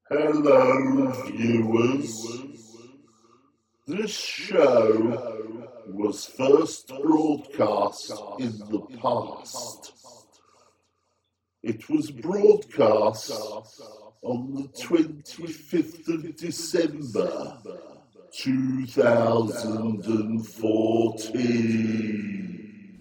Hello, viewers. This show was first broadcast in the past. It was broadcast on the 25th of December, 2014.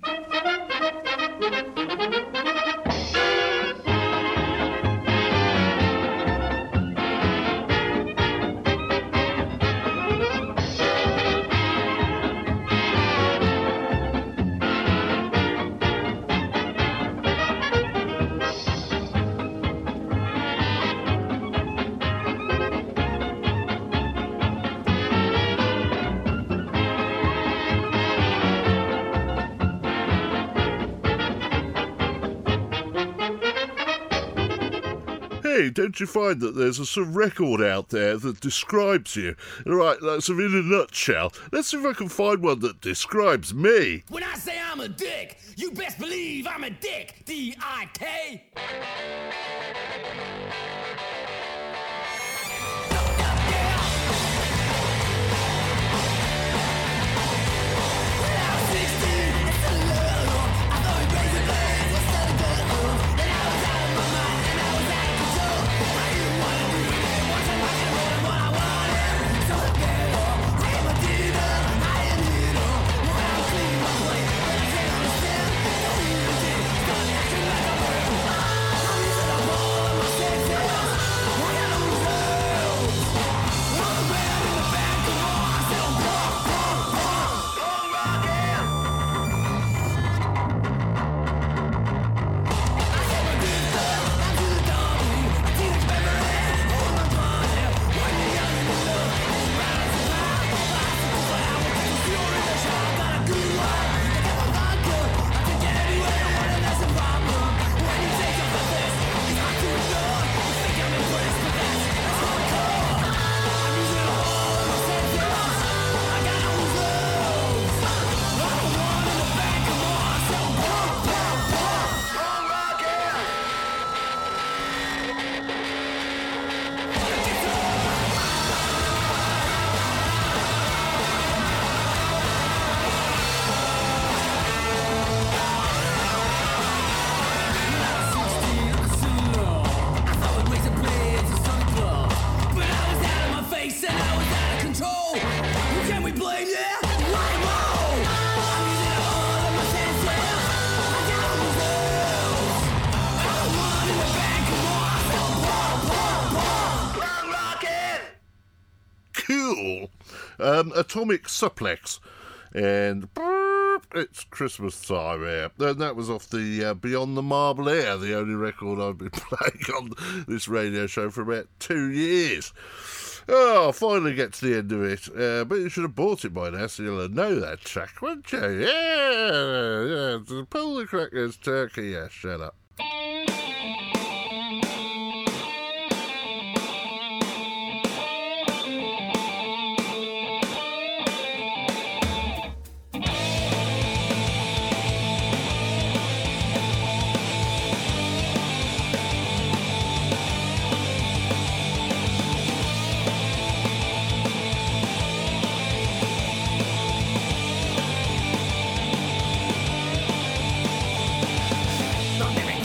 Hey, don't you find that there's a sort of record out there that describes you? Right, that's in a nutshell. Let's see if I can find one that describes me. When I say I'm a dick, you best believe I'm a dick. D-I-K. Cool. Atomic Suplex. And it's Christmas time here. And that was off the Beyond the Marble Air, the only record I've been playing on this radio show for about 2 years. Oh, I'll finally get to the end of it. But you should have bought it by now, so you'll know that track, won't you? Yeah. Pull the crackers, turkey. Yeah, shut up. Don't let me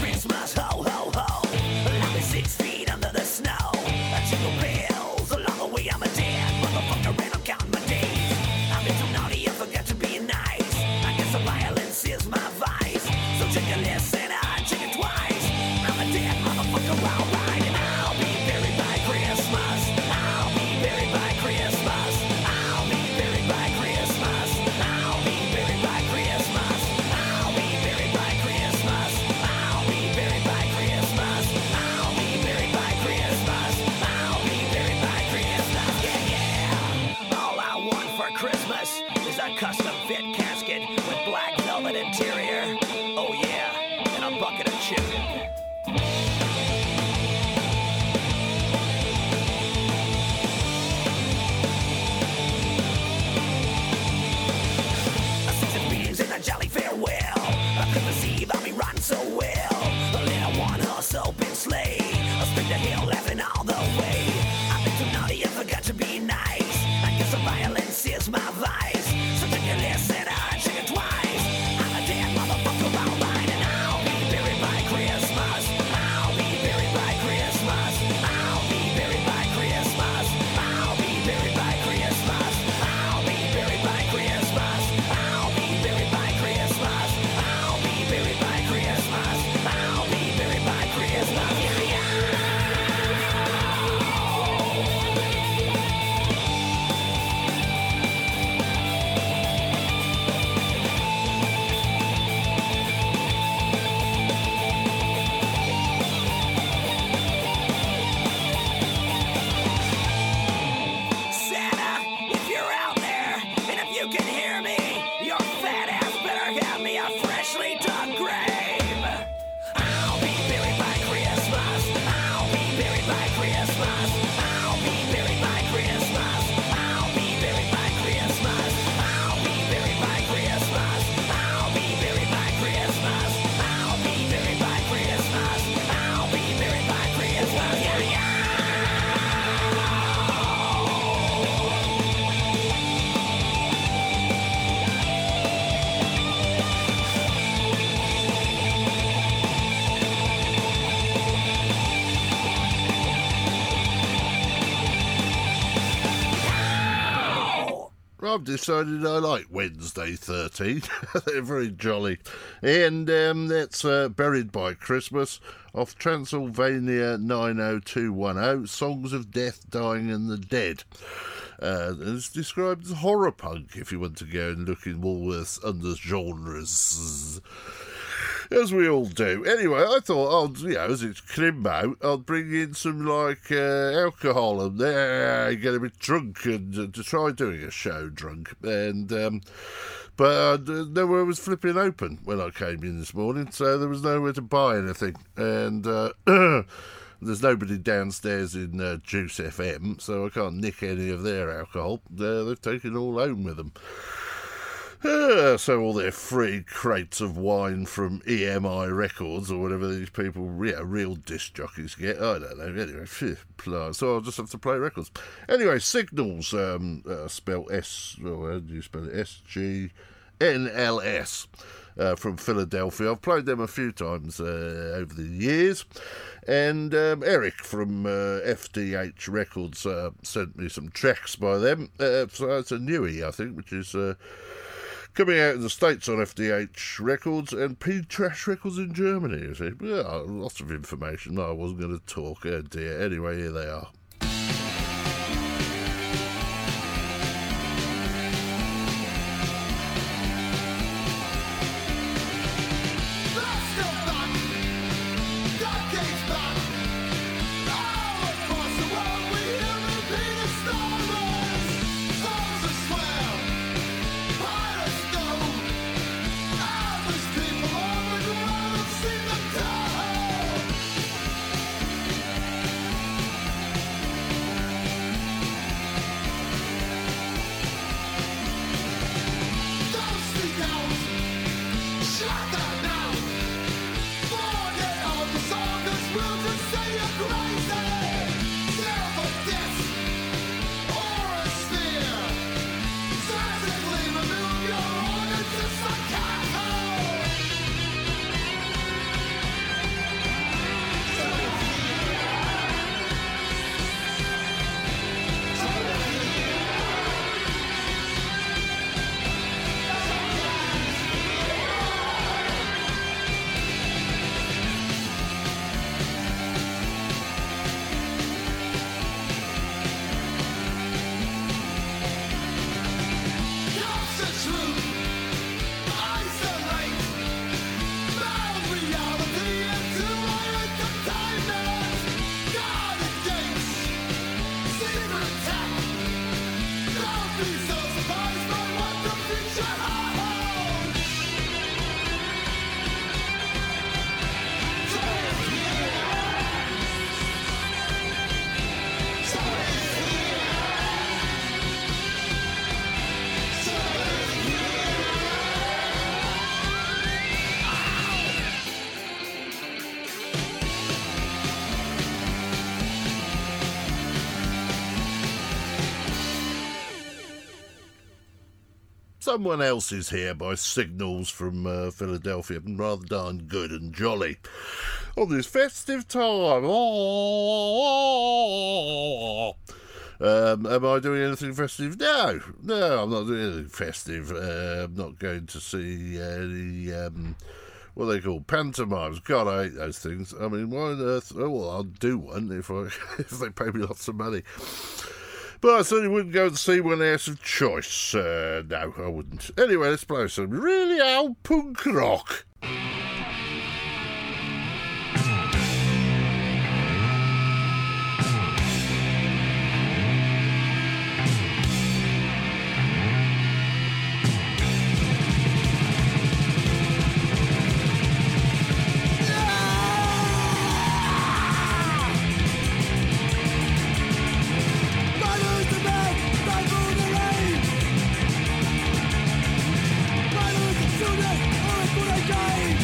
I've decided I like Wednesday 13. They're very jolly. And that's Buried by Christmas off Transylvania 90210, Songs of Death, Dying and the Dead. It's described as horror punk if you want to go and look in Woolworth's under genres. As we all do. Anyway, I thought, as it's Crimbo, I'll bring in some, alcohol and get a bit drunk and to try doing a show drunk. And but nowhere was flipping open when I came in this morning, so there was nowhere to buy anything. And there's nobody downstairs in Juice FM, so I can't nick any of their alcohol. They've taken all home with them. So all their free crates of wine from EMI Records or whatever these people, real disc jockeys get. I don't know. Anyway, so I'll just have to play records. Anyway, Signals, spelled S, how do you spell it? SGNLS, from Philadelphia. I've played them a few times over the years. And Eric from FDH Records sent me some tracks by them. So it's a newie, I think, which is coming out in the States on FDH Records and P-Trash Records in Germany, you see. Yeah, lots of information. I wasn't going to talk. Oh dear. Anyway, here they are. Someone Else Is Here by Signals from Philadelphia, rather darn good and jolly on this festive time. Am I doing anything festive? No, I'm not doing anything festive. I'm not going to see any, what they call pantomimes. God, I hate those things. I mean, why on earth? Oh, well, I'll do one if they pay me lots of money. But I certainly wouldn't go and see one out of choice. No, I wouldn't. Anyway, let's play some really old punk rock. Game!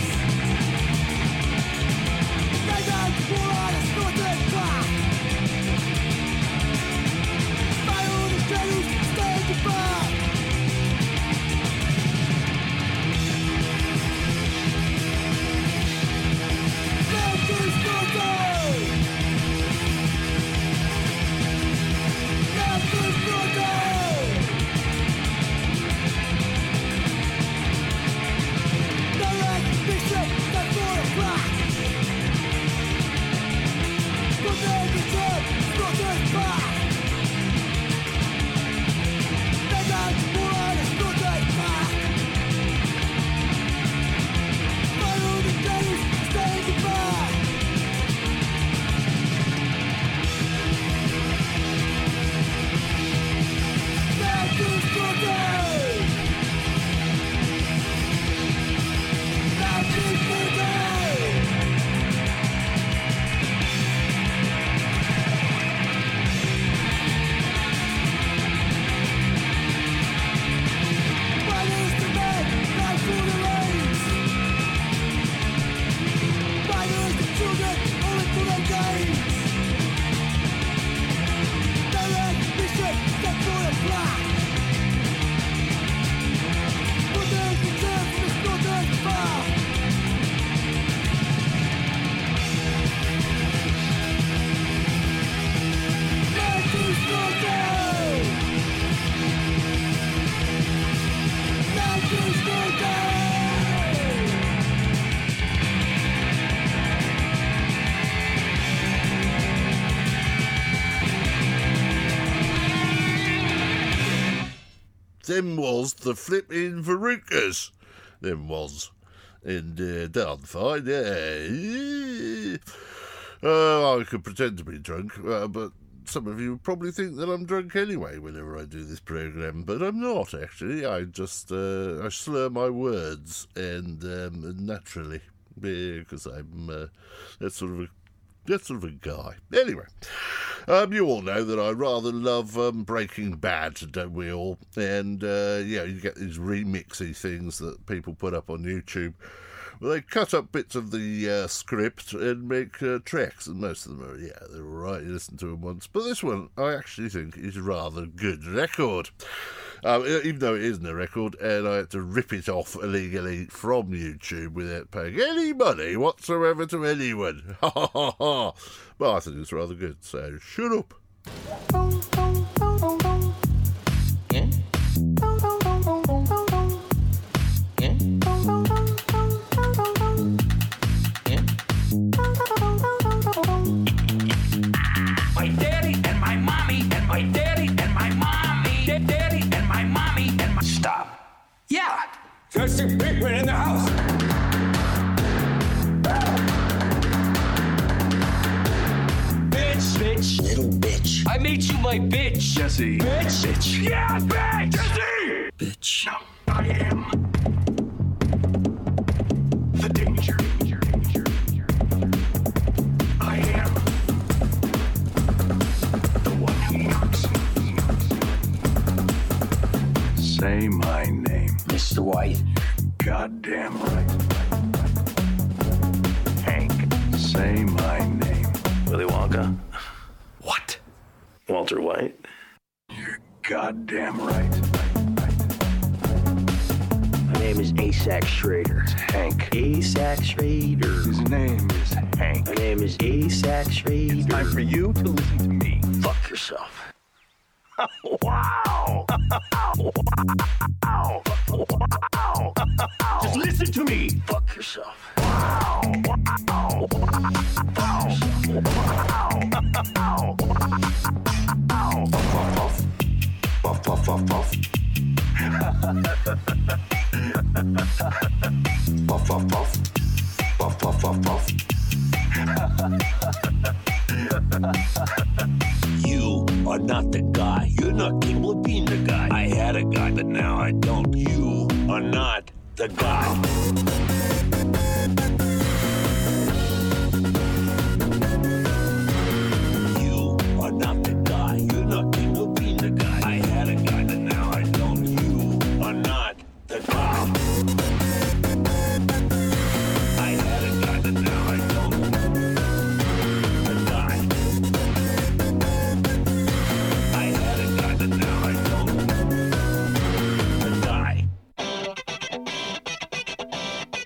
them was the flipping Verucas. Them was. And darn fine, yeah. I could pretend to be drunk, but some of you would probably think that I'm drunk anyway whenever I do this programme, but I'm not, actually. I just I slur my words, and naturally, because I'm that sort of a guy. Anyway, you all know that I rather love Breaking Bad, don't we all? And, you get these remixy things that people put up on YouTube. Well, they cut up bits of the script and make tracks, and most of them are, they're all right, you listen to them once. But this one, I actually think, is a rather good record. Even though it isn't a record, and I had to rip it off illegally from YouTube without paying any money whatsoever to anyone. Ha ha ha ha. But I think it's rather good, so shut up. My daddy and my mommy and my daddy and my mommy. Daddy and my mommy and my... Stop. Yeah. There's a big one in the house. Bitch. Little bitch. I made you my bitch. Jesse. Bitch. Yeah, bitch. Jesse. Bitch. I am the danger. I am the one who knocks. Say my name. Mr. White. Goddamn right. Hank. Say my name. Willy Wonka. What? Walter White. You're goddamn right. My name is Asac Schrader. Hank. Asac Schrader. His name is Hank. My name is Asac Schrader. It's time for you to listen to me. Fuck yourself. Wow! Wow! Wow! Just listen to me! Fuck yourself. Wow! Wow! Wow! Puff, puff, puff, puff. Puff, puff, puff. Puff, puff, puff, puff. You are not the guy. You're not capable of being the guy. I had a guy, but now I don't. You are not the guy. You are not the guy. You're not capable of being the guy. I had a guy, but now I don't. You are not the guy. I had a guy, but now I don't. The guy. I had a guy, but now I don't. The guy.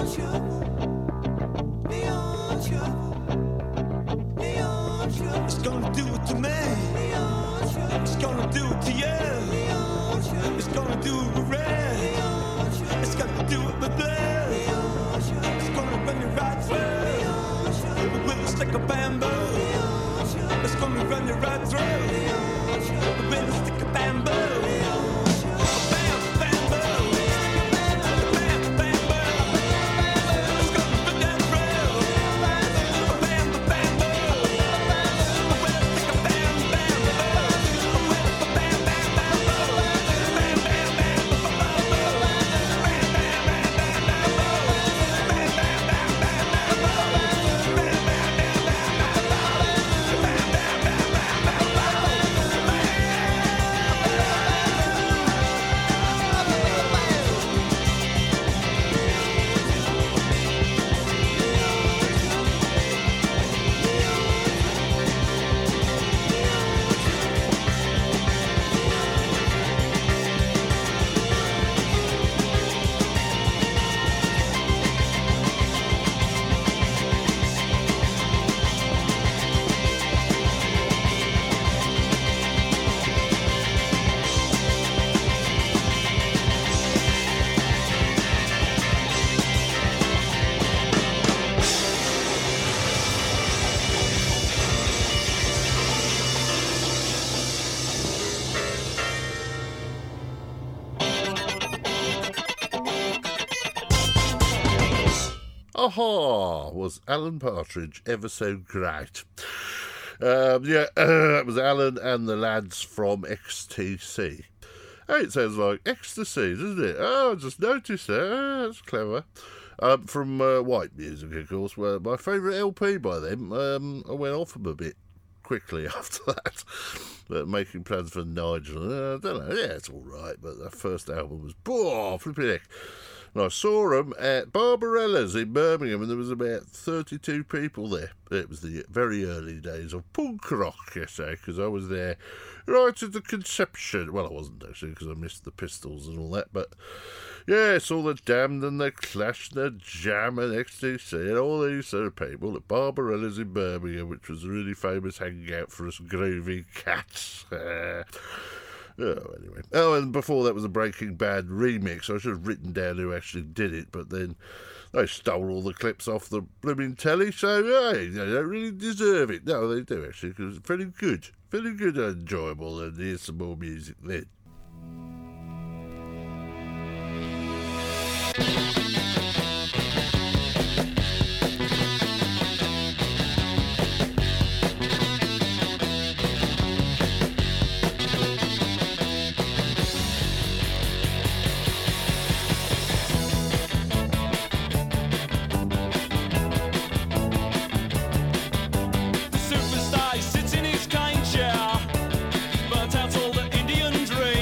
It's gonna do it to me. It's gonna do it to you. It's gonna do it with red. It's gonna do it with blood. It's gonna run you right through. With a stick of bamboo. It's gonna run you right through. With a stick of bamboo. Aha! Was Alan Partridge ever so great? That was Alan and the lads from XTC. Hey, it sounds like ecstasy, doesn't it? Oh, I just noticed that. Oh, that's clever. From White Music, of course, were my favourite LP by them. I went off them a bit quickly after that. Making plans for Nigel. I don't know. Yeah, it's all right, but the first album was flipping heck. And I saw them at Barbarella's in Birmingham, and there was about 32 people there. It was the very early days of punk rock, you say, because I was there right at the conception. Well, I wasn't actually, because I missed the Pistols and all that, but yeah, I saw the Damned and the Clash and the Jam and XTC and all these sort of people at Barbarella's in Birmingham, which was a really famous hangout for us groovy cats. Oh, anyway. Oh, and before that was a Breaking Bad remix. I should have written down who actually did it, but then they stole all the clips off the blooming telly, so hey, they don't really deserve it. No, they do actually, because it's very good and enjoyable, and here's some more music then. Superstar sits in his cane chair, burnt out all the Indian dreams.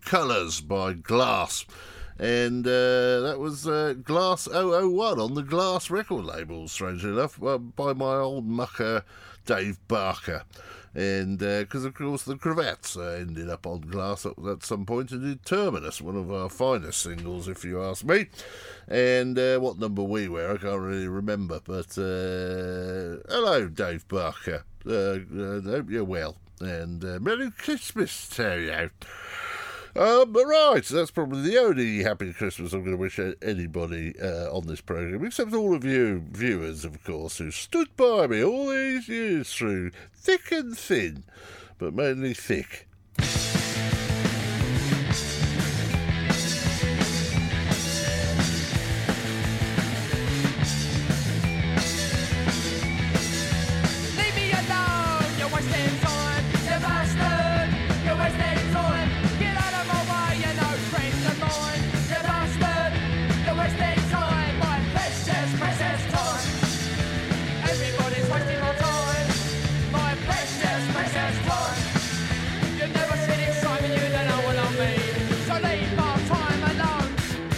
Colours by Glass. And that was Glass 001 on the Glass record label, strangely enough, by my old mucker Dave Barker. And because, of course, the Cravats ended up on Glass at some point and did Terminus, one of our finest singles, if you ask me. And what number we were, I can't really remember. But hello, Dave Barker. Hope you're well. And Merry Christmas to you. Right, that's probably the only happy Christmas I'm going to wish anybody on this programme, except all of you viewers, of course, who stood by me all these years through thick and thin, but mainly thick. Leave me alone, you're wasting time, you bastard, you're wasting time. Get out of my way, you're no friend of mine, you bastard, you're wasting time, my precious, precious time. Everybody's wasting my time, my precious, precious time. You've never seen it, Simon, you don't know what I mean, so leave my time alone.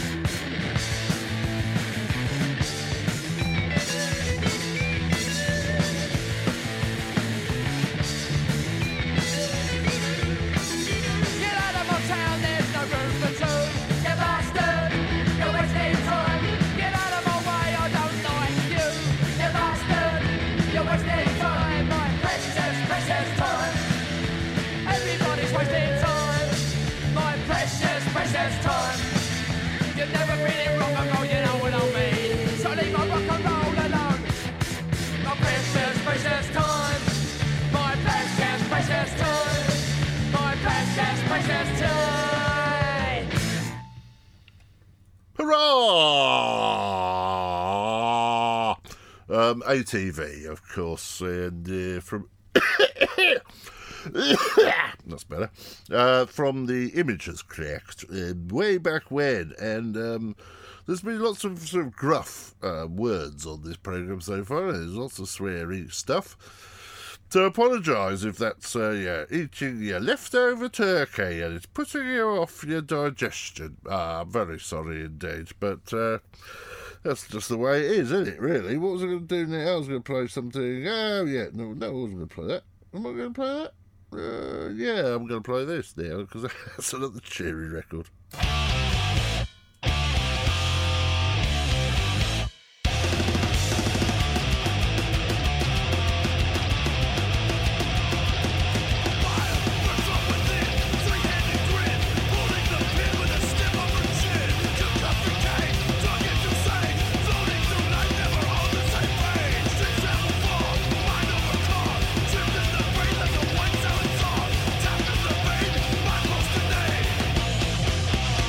Get out of my town, there's no room for two. You bastard, you're wasting time. Get out of my way, I don't like you. You bastard, you're wasting time. My precious, precious time. Everybody's wasting time. My precious, precious time. You've never been in rock and roll, you know what I mean. So leave my rock and roll alone. My precious, precious time. My precious, precious time. My precious, precious time. Hurrah! ATV, of course, and from... That's better. From the Images Correct, way back when, and there's been lots of sort of gruff words on this programme so far. There's lots of sweary stuff. So apologise if that's eating your leftover turkey and it's putting you off your digestion. I'm very sorry indeed, but that's just the way it is, isn't it, really? What was I going to do now? I was going to play something... Oh, yeah, no, I wasn't going to play that. Am I going to play that? Yeah, I'm going to play this now, because that's another cheery record. Tap in the beat, my close to name.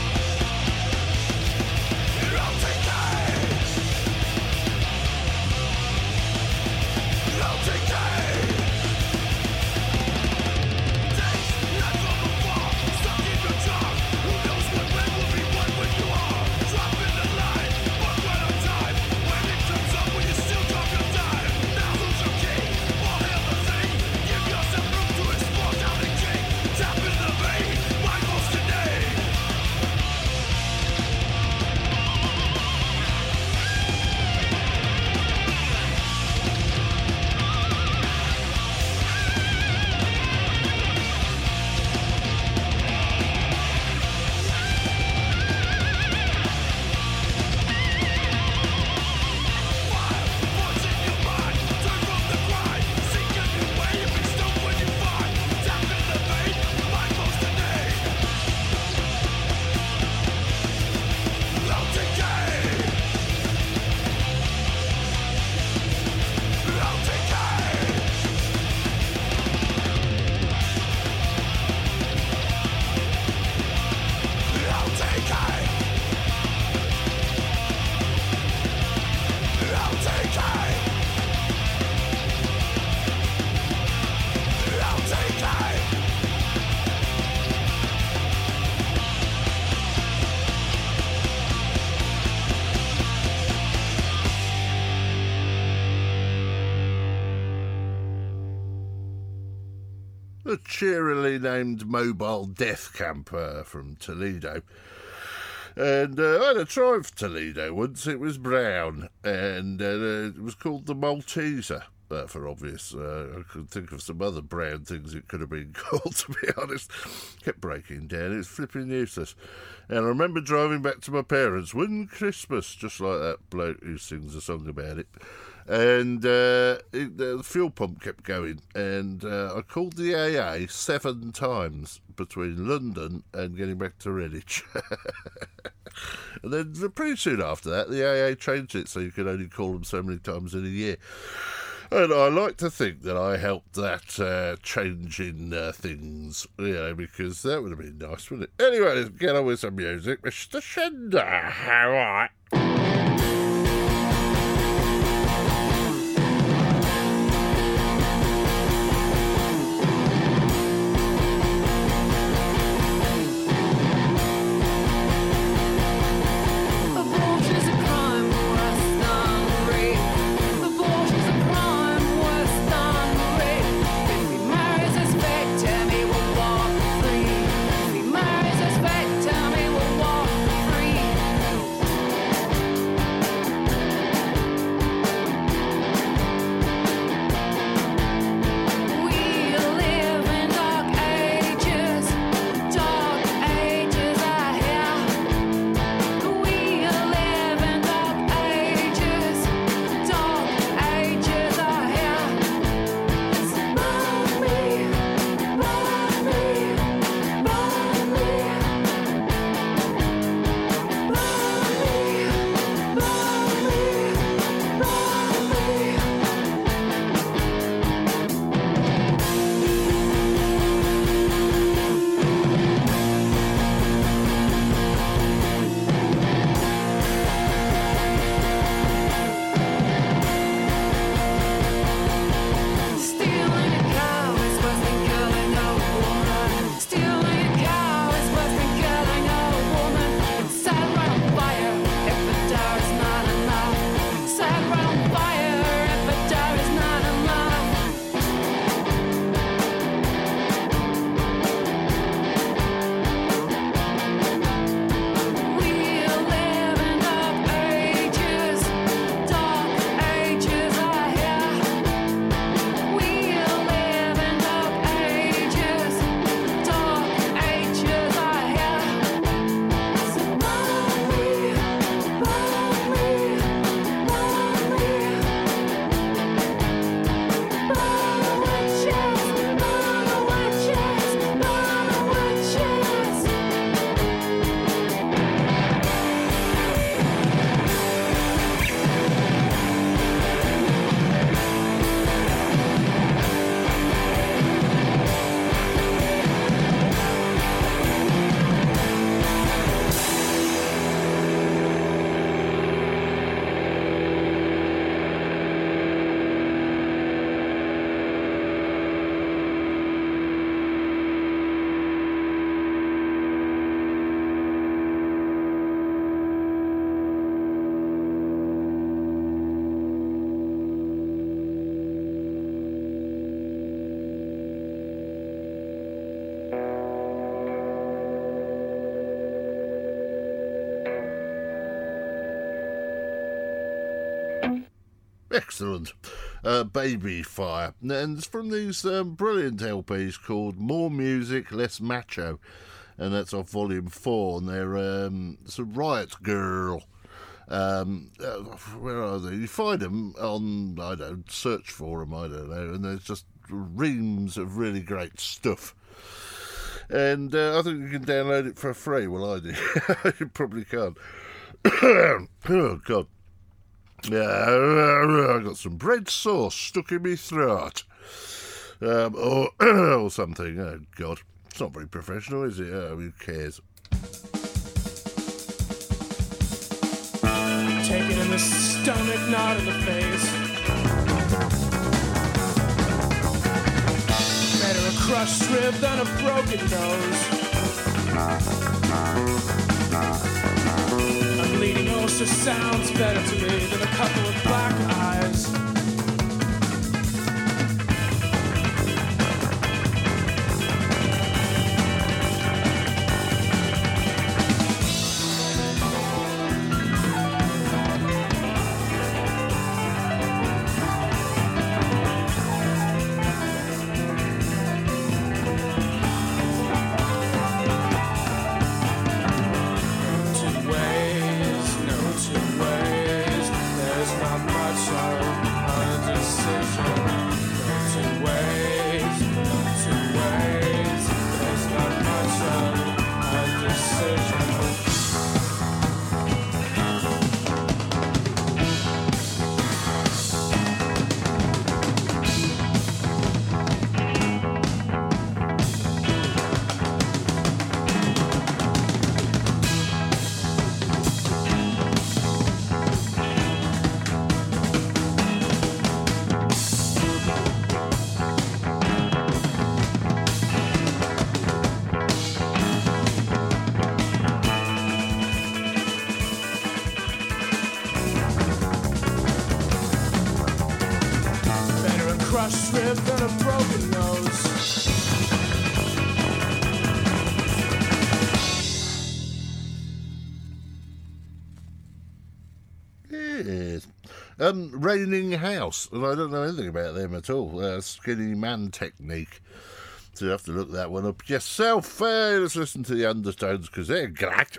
a cheerily named Mobile Death Camp from Toledo. And I had a Triumph Toledo once. It was brown, and it was called the Malteser. For obvious, I could think of some other brown things it could have been called, to be honest. Kept breaking down. It was flipping useless. And I remember driving back to my parents one Christmas, just like that bloke who sings a song about it. And the fuel pump kept going. And I called the AA 7 times between London and getting back to Redditch. And then pretty soon after that, the AA changed it so you could only call them so many times in a year. And I like to think that I helped that change in things, because that would have been nice, wouldn't it? Anyway, let's get on with some music. Mr. Shender, all right. Excellent. Baby Fire. And it's from these brilliant LPs called More Music, Less Macho. And that's off Volume 4. And they're it's a Riot Girl. Where are they? You find them on, I don't know, search for them, I don't know. And there's just reams of really great stuff. And I think you can download it for free. Well, I do. You probably can't. Oh, God. I got some bread sauce stuck in my throat. Or something. Oh, God. It's not very professional, is it? Oh, who cares? Take it in the stomach, not in the face. Better a crushed rib than a broken nose. A bleeding ulcer sounds better to me than a couple of black eyes. crushed rib and a broken nose. Yes. Raining House, and I don't know anything about them at all. Skinny Man Technique. So you have to look that one up yourself. Let's listen to the Undertones because they're great.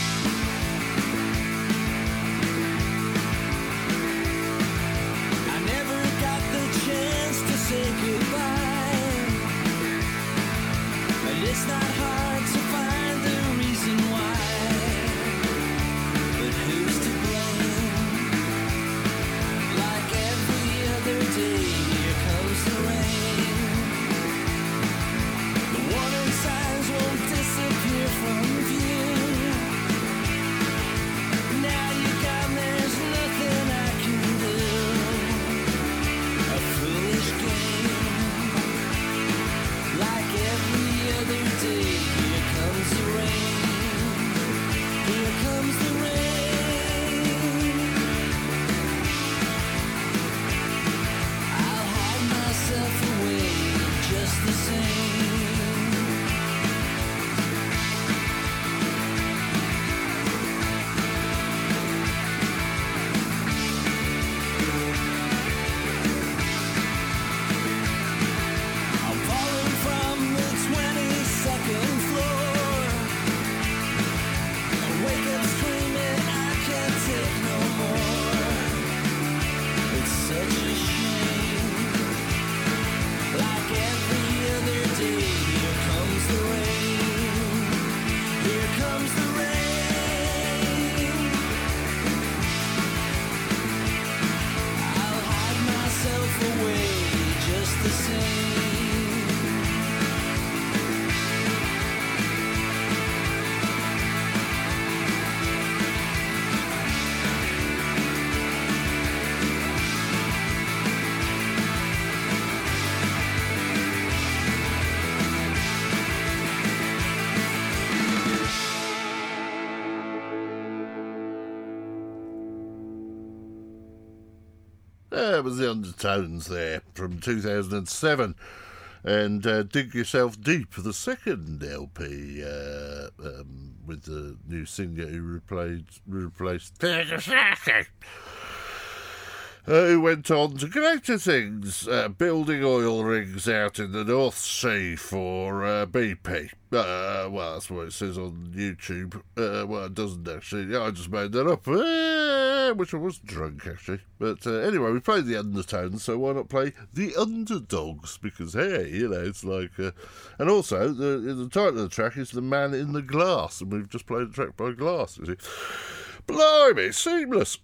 I never got the chance to say goodbye, but it's not hard to find the reason why. But who's to blame? Like every other day, here comes the rain. The warning signs won't disappear from view. Now you're gone, there's nothing I can do. A foolish game. Like every other day, here comes the rain. Here comes the rain. I'll hide myself away just the same. I'm falling from the 22nd floor. I wake up screaming, I can't take no more. It's such a shame. Like every other day, here comes the rain. Here comes the rain. I'll hide myself away just the same. That was the Undertones there from 2007. And Dig Yourself Deep, the second LP with the new singer who replaced who went on to greater things, building oil rigs out in the North Sea for BP. Well, that's what it says on YouTube. Well, it doesn't actually. I just made that up, which I was drunk, actually. But anyway, we played the Undertones, so why not play the Underdogs? Because, hey, you know, it's like... and also, the title of the track is The Man in the Glass, and we've just played a track by Glass, you see. Blimey, seamless.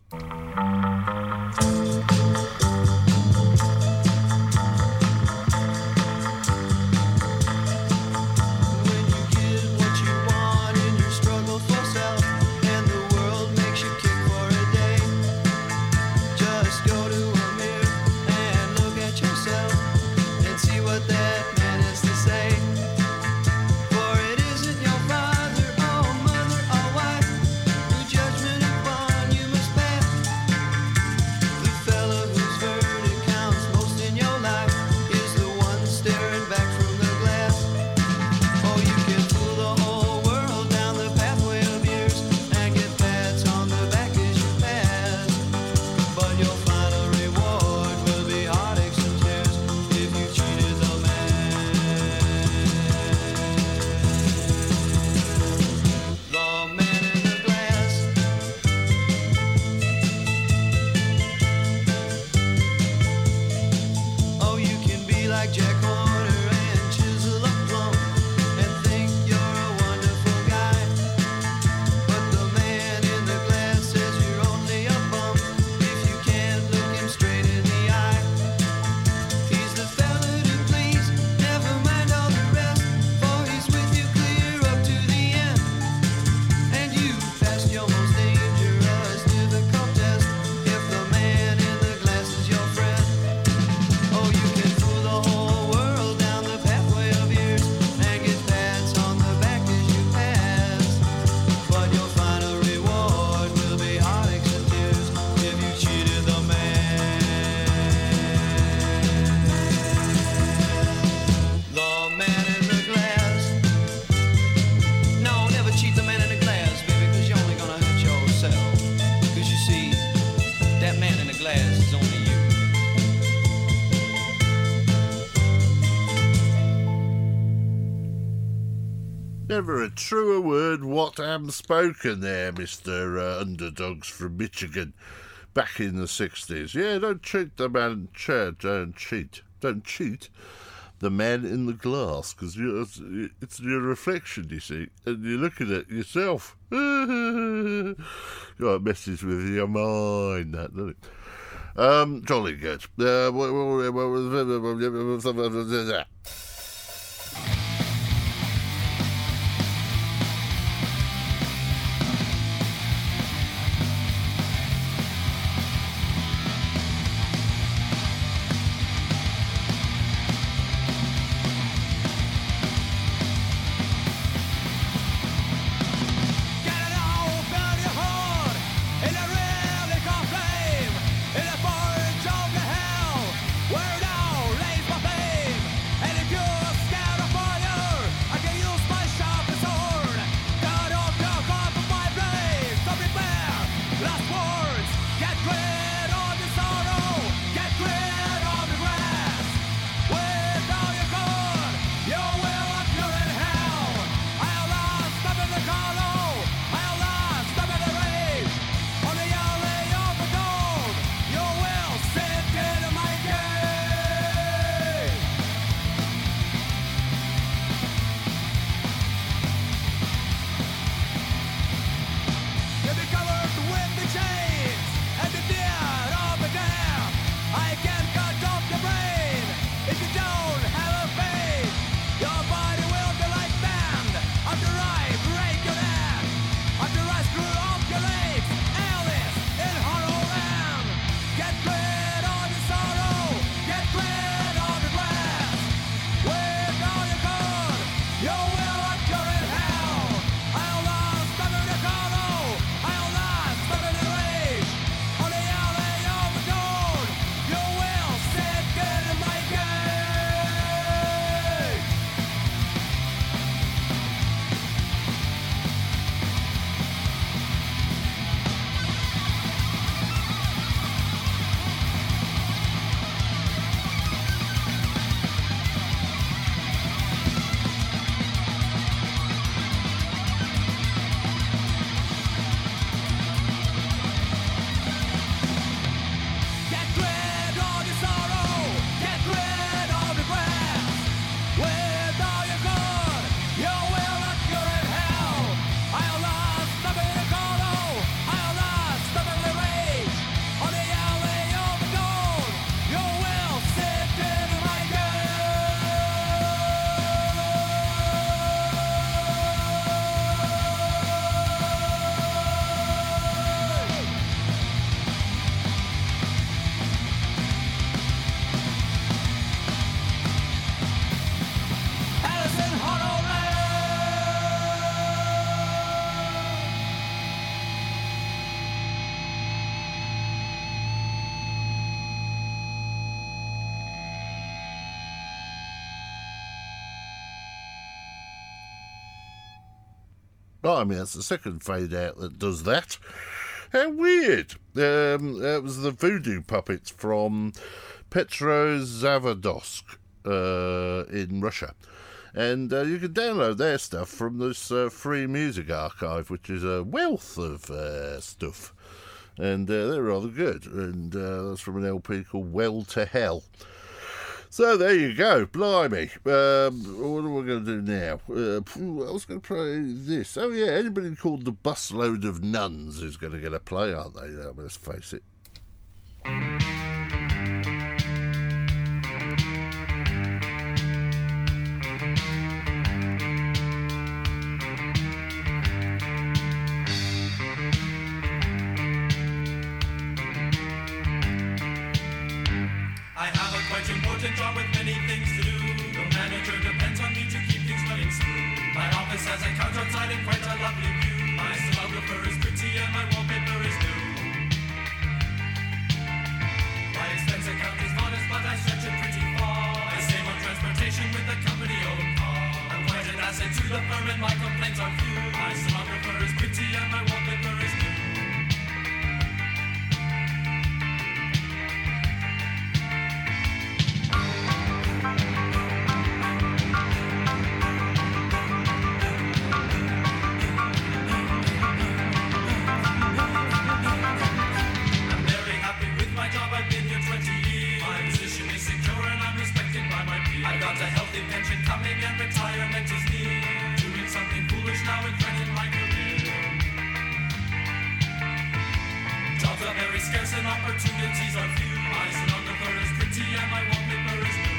When you get what you want in your struggle for self, and the world makes you kick for a day, just go to a mirror and look at yourself and see what that man has to say. For it isn't your father, or mother, or wife, whose judgment upon you must pass. Never a truer word what am spoken there, Mr. Underdogs from Michigan, back in the 60s. Yeah, don't cheat the man, don't cheat the man in the glass, because it's your reflection, you see, and you're looking at yourself. Got it messes with your mind, that, doesn't it? Jolly good. Oh, I mean, that's the second fade out that does that. How weird. That was the Voodoo Puppets from Petrozavadosk in Russia. And you can download their stuff from this free music archive, which is a wealth of stuff. And they're rather good. And that's from an LP called Well to Hell. So there you go, blimey. What am I going to do now? I was going to play this. Oh yeah, anybody called the Busload of Nuns is going to get a play, aren't they? Let's face it. Job with many things to do. The manager depends on me to keep things running smooth. My office has a couch outside and quite a lovely view. My stenographer is pretty and my wallpaper is new. My expense account is modest, but I stretch it pretty far. I save on transportation with a company-owned car. I'm quite an asset to the firm and my complaints are few. My stenographer is pretty and my wallpaper is new. are very scarce and opportunities are few. I sit on the floor is pretty and my wallpaper is blue.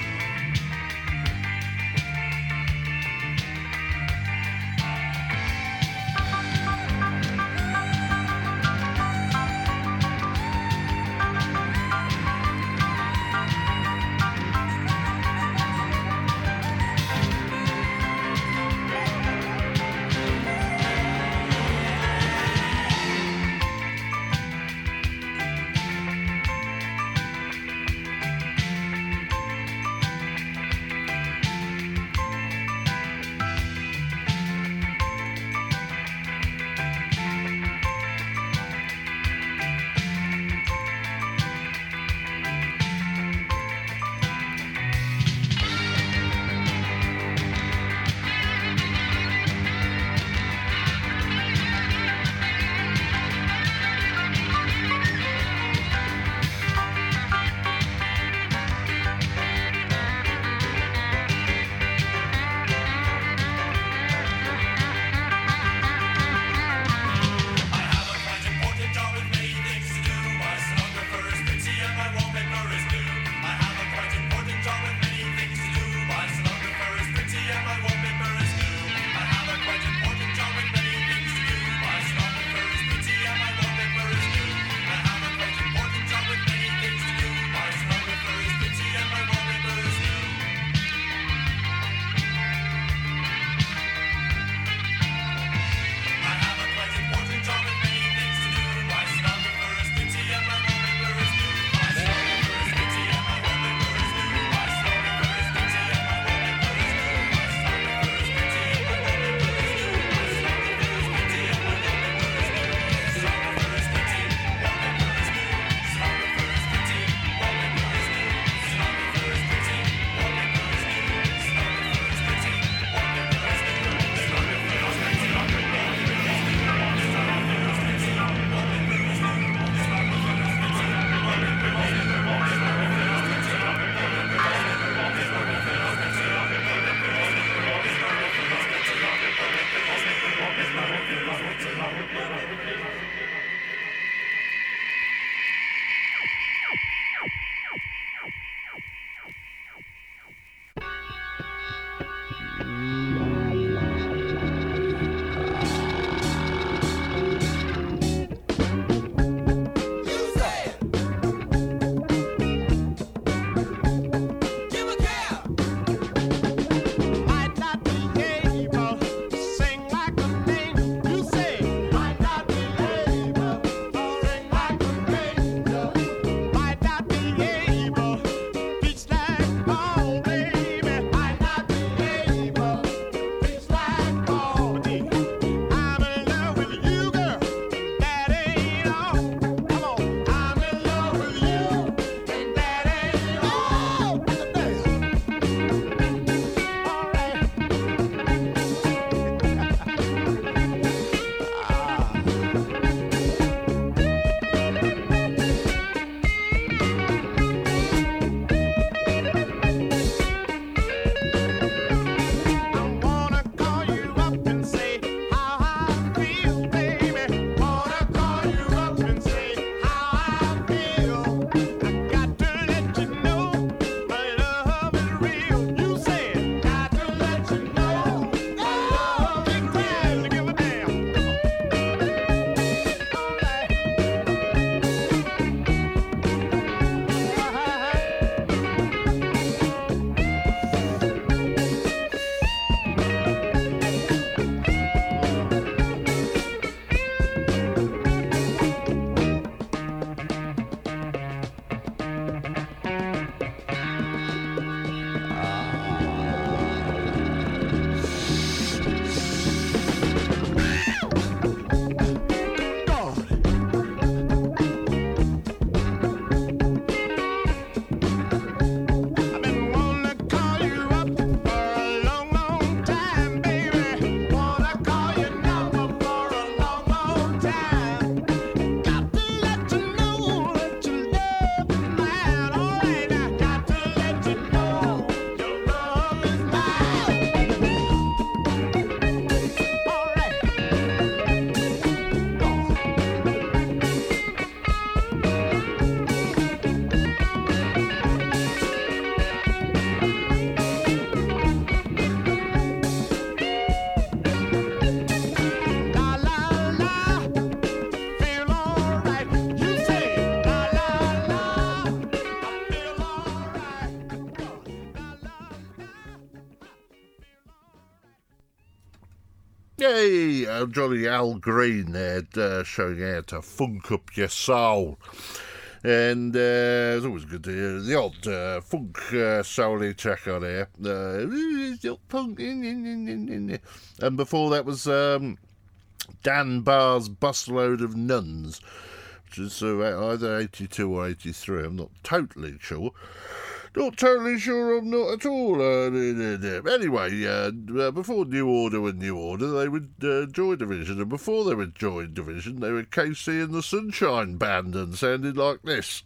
Yay! Jolly Al Green there showing how to funk up your soul. And it's always good to hear the odd funk soul-y track on here. And before that was Dan Barr's Busload of Nuns, which is either 82 or 83, I'm not totally sure. Not totally sure, I'm not at all. Anyway, before New Order were New Order, they were Joy Division, and before they were Joy Division, they were KC and the Sunshine Band, and sounded like this.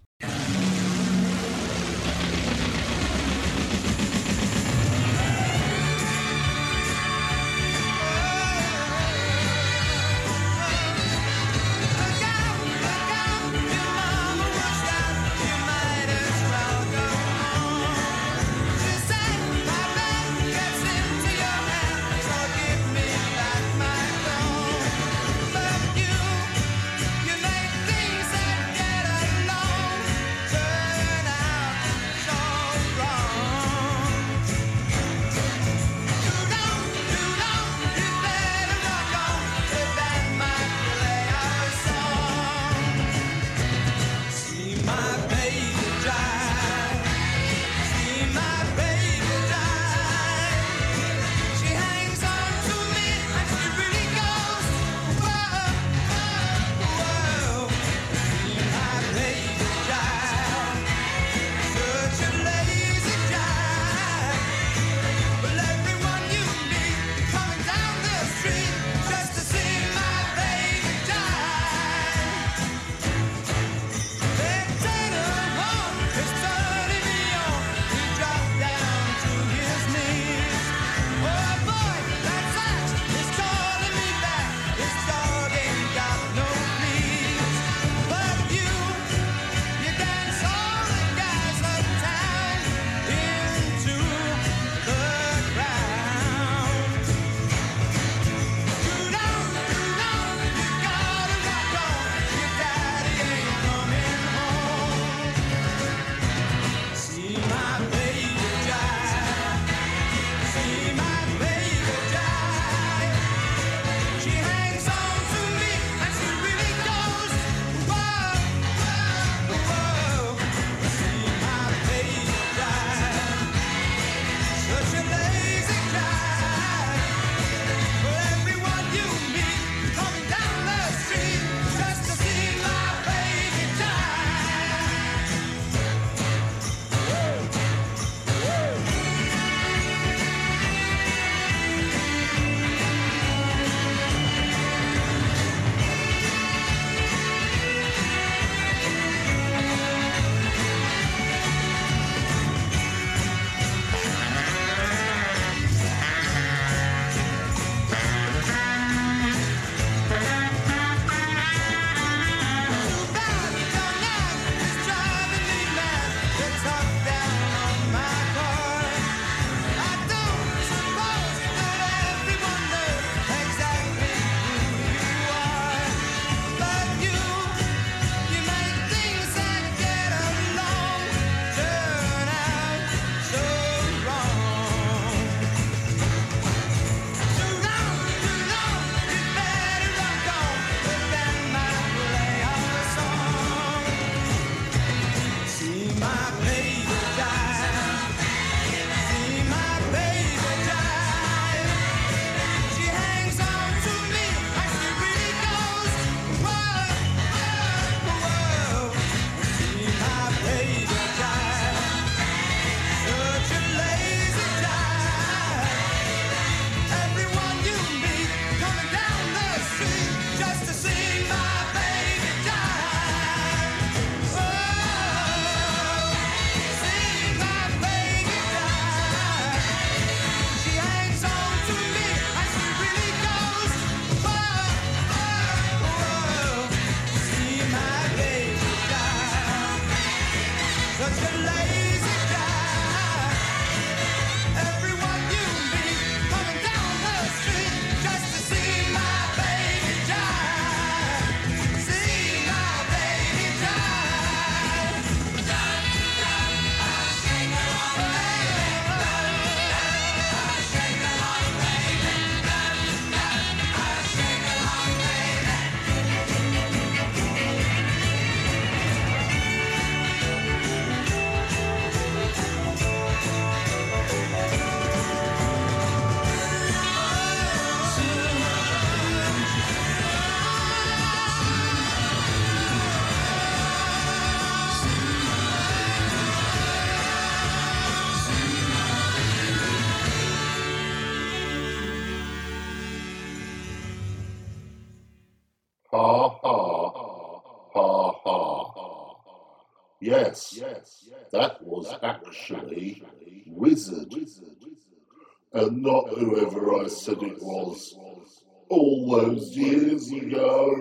Yes, that was actually Wizard, and not whoever I said it was all those years ago.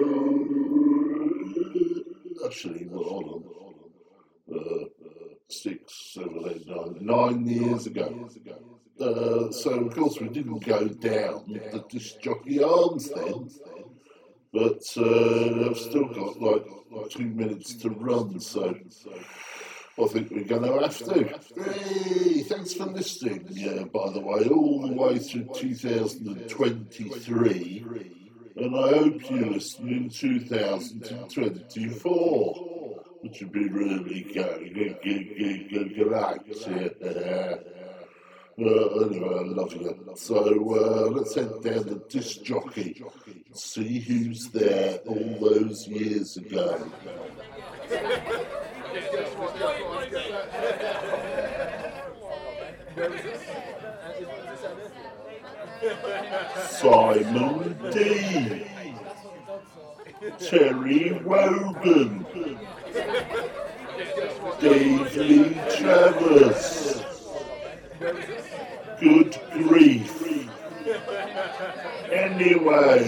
Actually, hold on. 6, 7, 8, 9 years ago. So, of course, we didn't go down the disc jockey arms then, but I've still got like 2 minutes to run, so I think we're going to have to. Hey, thanks for listening, by the way, all the way through 2023, and I hope you listen in 2024. Which would be really great. Anyway, I love you. So let's head down the disc jockey and see who's there all those years ago. Simon D. Terry Wogan. Dave Lee Travers. Good grief. Anyway,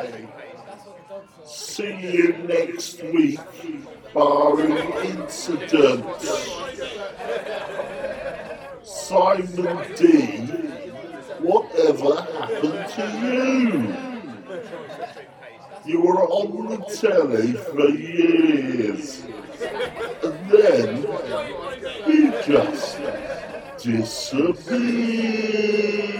see you next week, barring incidents. Simon D, whatever happened to you? You were on the telly for years, and then you just disappeared.